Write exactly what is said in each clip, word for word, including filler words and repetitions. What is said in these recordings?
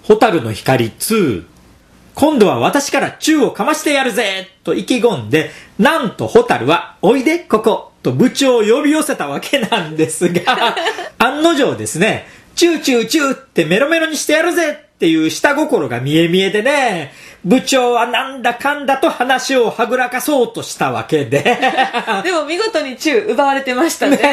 蛍の光に。今度は私から宙をかましてやるぜと意気込んで、なんと蛍はおいでここと部長を呼び寄せたわけなんですが、案の定ですね、チューチューチューってメロメロにしてやるぜっていう下心が見え見えでね、部長はなんだかんだと話をはぐらかそうとしたわけで。 でも見事にチュー奪われてましたね。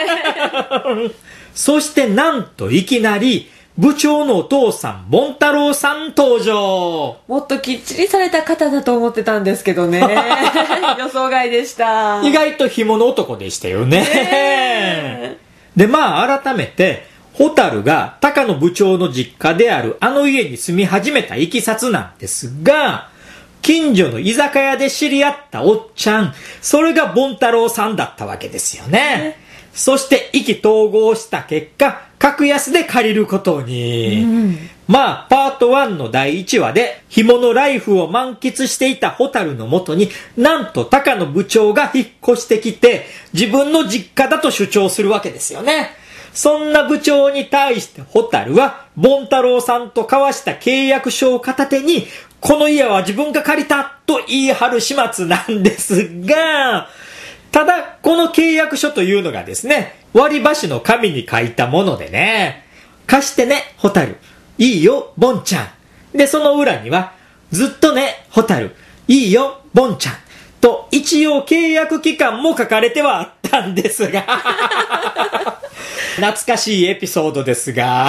そしてなんといきなり、部長のお父さん、ボンタロウさん登場。 もっときっちりされた方だと思ってたんですけどね。予想外でした。 意外と紐の男でしたよね。ねで、まあ改めて、蛍が高野部長の実家であるあの家に住み始めたいきさつなんですが、近所の居酒屋で知り合ったおっちゃん、それがボンタロウさんだったわけですよね。ねそして意気投合した結果、格安で借りることに。うん、まあ、パートワンのだいいちわで、干物ライフを満喫していた蛍のもとに、なんと高野部長が引っ越してきて、自分の実家だと主張するわけですよね。そんな部長に対して蛍は、ボンタロウさんと交わした契約書を片手に、この家は自分が借りたと言い張る始末なんですが、ただ、この契約書というのがですね、割り箸の紙に書いたものでね、貸してね、蛍。いいよ、ボンちゃん。で、その裏には、ずっとね、蛍。いいよ、ボンちゃん。と、一応契約期間も書かれてはあったんですが、懐かしいエピソードですが、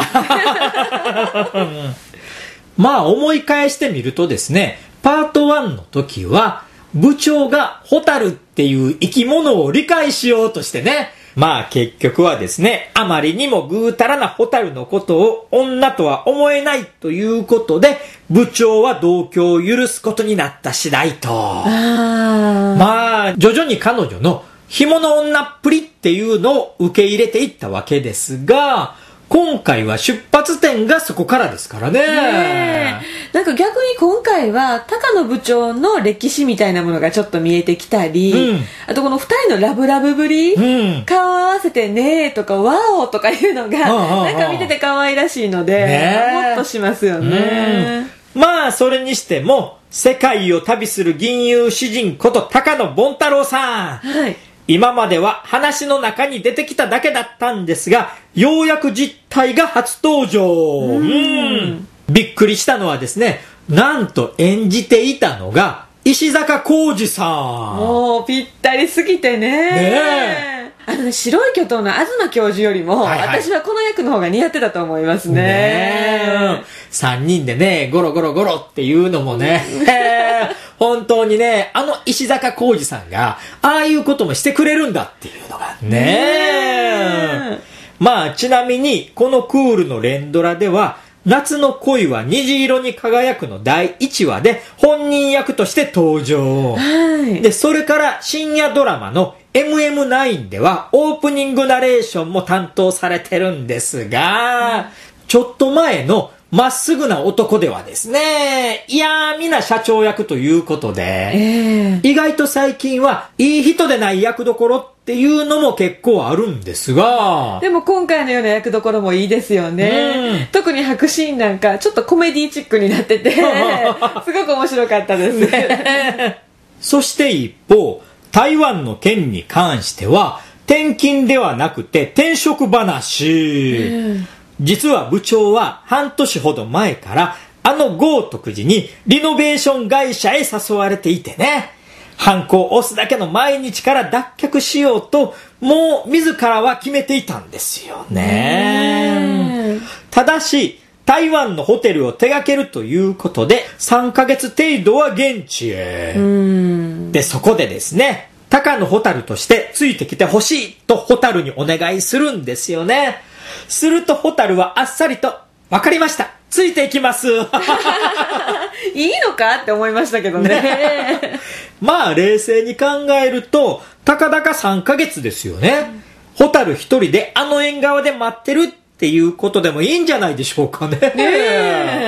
まあ思い返してみるとですね、パートワンの時は、部長が蛍っていう生き物を理解しようとしてね、まあ結局はですね、あまりにもぐうたらな蛍のことを女とは思えないということで、部長は同居を許すことになった次第と。あまあ徐々に彼女の干物女っぷりっていうのを受け入れていったわけですが、今回は出発点がそこからですからね。ねなんか逆に今回は高野部長の歴史みたいなものがちょっと見えてきたり、うん、あとこの二人のラブラブぶり、うん、顔合わせてねーとかワオとかいうのがなんか見てて可愛らしいので、ね、もっとしますよね、 うん、まあそれにしても世界を旅する銀融詩人こと高野ボンタロウさん、はい、今までは話の中に出てきただけだったんですが、ようやく実態が初登場。うんうんびっくりしたのはですね、なんと演じていたのが石坂浩二さん。 もうぴったりすぎてね。ねえ。あのね、白い巨頭の東教授よりも、はいはい、私はこの役の方が似合ってたと思いますね。ねえ。三人でね、ゴロゴロゴロっていうのもね、本当にね、あの石坂浩二さんが、ああいうこともしてくれるんだっていうのがね。ねまあ、ちなみに、このクールの連ドラでは、夏の恋は虹色に輝くのだいいちわで本人役として登場。はい。で、それから深夜ドラマの エムエムナイン ではオープニングナレーションも担当されてるんですが、うん、ちょっと前のまっすぐな男ではですね、嫌味な社長役ということで、えー、意外と最近はいい人でない役どころっていうのも結構あるんですが、 でも今回のような役どころもいいですよね、うん、特に白シーンなんかちょっとコメディチックになっててすごく面白かったですねそして一方、台湾の件に関しては転勤ではなくて転職話、うん実は部長は半年ほど前からあの豪徳寺にリノベーション会社へ誘われていてね、ハンコを押すだけの毎日から脱却しようともう自らは決めていたんですよね。ただし台湾のホテルを手掛けるということでさんかげつ程度は現地へ。うんでそこでですね、高野蛍としてついてきてほしいと蛍にお願いするんですよね。すると蛍はあっさりとわかりました、ついていきますいいのかって思いましたけど ね, ねまあ冷静に考えるとたかだかさんかげつですよね、うん、蛍一人であの縁側で待ってるっていうことでもいいんじゃないでしょうかね。ね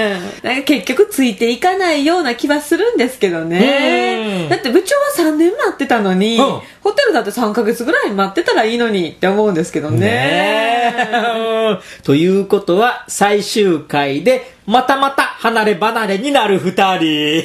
なんか結局ついていかないような気はするんですけどね。だって部長はさんねん待ってたのに、うん、ホテルだってさんかげつぐらい待ってたらいいのにって思うんですけどね。 ねということは最終回でまたまた離れ離れになる二人。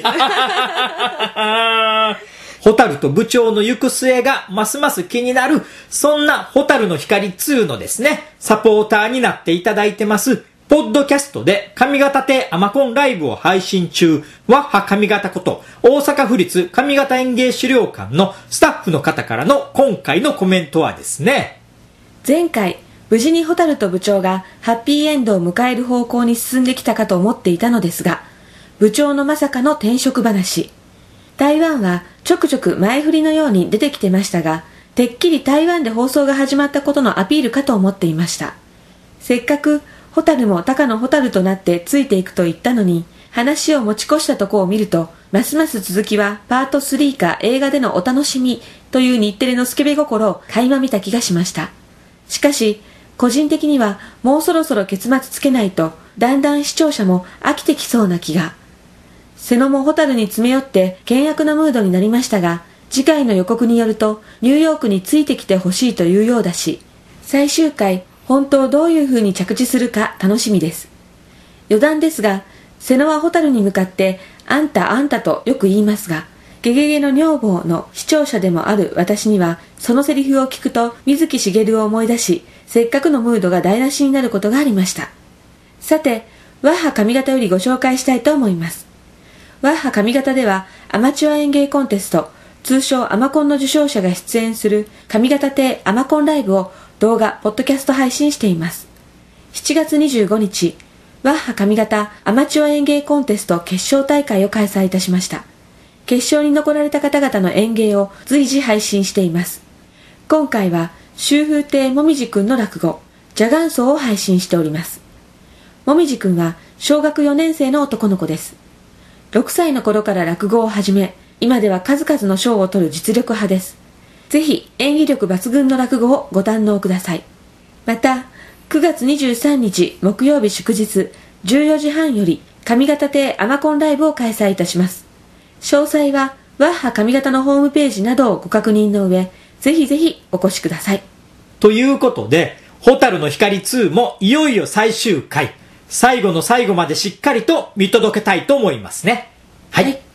ホタルと部長の行く末がますます気になる、そんなホタルの光ツーのですね、サポーターになっていただいてます、ポッドキャストで上方亭アマコンライブを配信中、ワッハ上方こと大阪府立上方園芸資料館のスタッフの方からの今回のコメントはですね、 前回、無事にホタルと部長がハッピーエンドを迎える方向に進んできたかと思っていたのですが、部長のまさかの転職話。台湾はちょくちょく前振りのように出てきてましたが、てっきり台湾で放送が始まったことのアピールかと思っていました。せっかくホタルもタカのホタルとなってついていくと言ったのに、話を持ち越したとこを見ると、ますます続きはパートスリーか映画でのお楽しみという日テレのスケベ心を垣間見た気がしました。しかし、個人的にはもうそろそろ結末つけないと、だんだん視聴者も飽きてきそうな気が。瀬野もホタルに詰め寄って険悪なムードになりましたが、次回の予告によるとニューヨークについてきてほしいというようだし、最終回本当どういう風に着地するか楽しみです。余談ですが、瀬野はホタルに向かってあんたあんたとよく言いますが、ゲゲゲの女房の視聴者でもある私には、そのセリフを聞くと水木しげるを思い出し、せっかくのムードが台無しになることがありました。さて、ワッハ上方よりご紹介したいと思います。ワッハ上方ではアマチュア園芸コンテスト、通称アマコンの受賞者が出演する上方亭アマコンライブを動画、ポッドキャスト配信しています。しちがつにじゅうごにち、ワッハ上方アマチュア園芸コンテスト決勝大会を開催いたしました。決勝に残られた方々の演芸を随時配信しています。今回は秋風亭もみじくんの落語、ジャガンソーを配信しております。もみじくんは小学よねん生の男の子です。ろくさいの頃から落語を始め、今では数々の賞を取る実力派です。ぜひ演技力抜群の落語をご堪能ください。また、くがつにじゅうさんにち木曜日祝日じゅうよじはんより上方亭アマコンライブを開催いたします。詳細はワッハ上方のホームページなどをご確認の上、ぜひぜひお越しください。 ということで、ホタルの光ツーもいよいよ最終回。最後の最後までしっかりと見届けたいと思いますね。はい。はい。